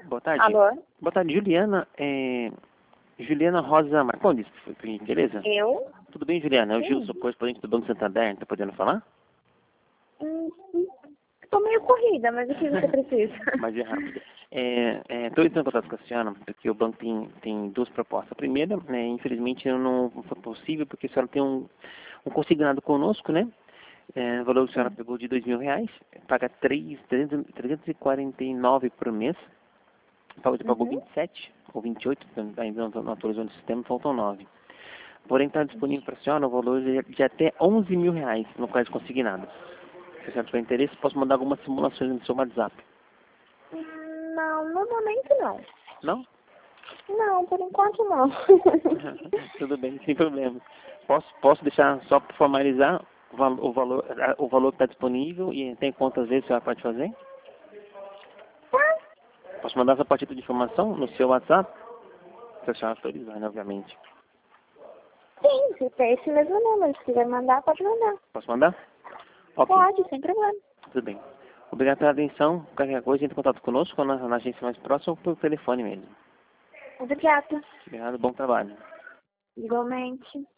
Boa tarde. Alô? Boa tarde, Juliana. Juliana Rosa Marcondes, por gentileza? Eu? Tudo bem, Juliana? É o Sim. Gil, sou correspondente do Banco Santander. Tá podendo falar? Hum, Tô meio corrida, mas o que você precisa? Mas é rápido. Estou entrando em contato com a senhora, porque o banco tem duas propostas. A primeira, né, infelizmente, não foi possível, porque a senhora tem um consignado conosco, né? O valor que a senhora Sim. pegou de R$ 2.000, paga 349 por mês. Pagou Uhum. 27 ou 28, ainda não atualizou no sistema, faltam 9. Porém, está disponível para a senhora o valor de até R$ 11.000 no caso consignado. Se a senhora tiver interesse, posso mandar algumas simulações no seu WhatsApp. Não, no momento não. Não? Não, por enquanto não. Tudo bem, sem problema. Posso deixar só para formalizar o valor que está disponível e tem quantas vezes a senhora pode fazer? Tá? Posso mandar essa partida de informação no seu WhatsApp? Se a senhora autorizar, né, obviamente. Sim, se tem esse mesmo número. Se quiser mandar, pode mandar. Posso mandar? Ok, Pode, sem problema. tudo bem. Obrigado pela atenção. Qualquer coisa, entre em contato conosco na agência mais próxima ou por telefone mesmo. Obrigada. Obrigado, bom trabalho. Igualmente.